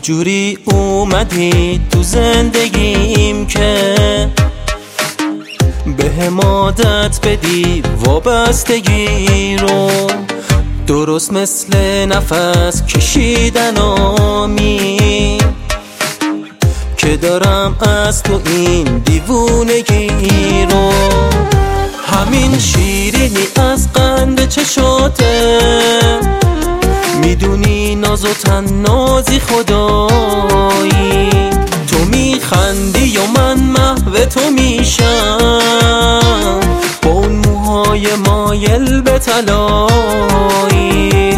جوری اومدی تو زندگیم که بهم عادت بدی وابستگی رو، درست مثل نفس کشیدن آمی که دارم از تو این دیوونگی رو. همین شیرینی از قند چشاته، میدونی ناز و تنازی خدایی، تو میخندی و من محو تو میشم، با اون موهای مایل به طلایی.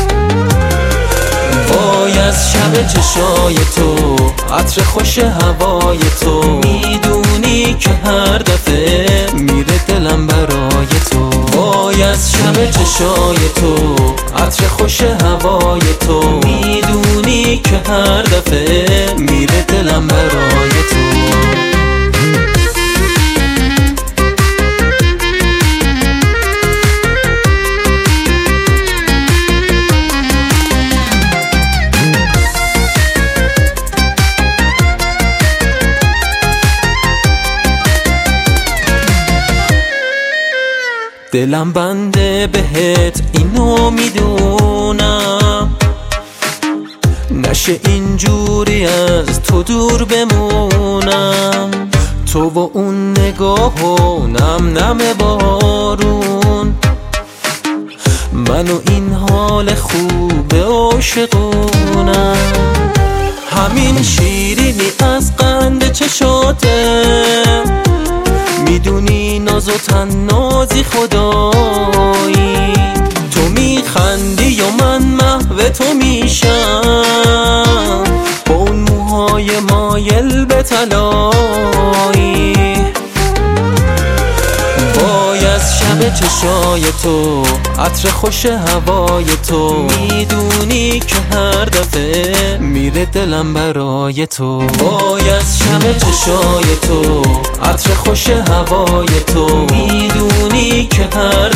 وای از شب چشای تو، عطر خوش هوای تو، میدونی که هر دفعه میره دلم برای تو. وای از شب چشای تو، عطر خوش هوای تو، میدونی که هر دفعه میره دلم برای تو. دلم بنده بهت اینو میدونم، نشه اینجوری از تو دور بمونم. تو و اون نگاه و نم نم بارون، من و این حال خوب عاشقونم. همین شیرینی از قند چشاته، میدونی ناز و تنازی خدایی، تو میخندی و من محو تو میشم، با اون موهای مایل به طلایی. وای از شب چشای تو، عطر خوش هوای تو، میدونی که هر دفعه میره دلم برای تو. وای از شب چشای تو، عطر خوش هوای تو، میدونی که هر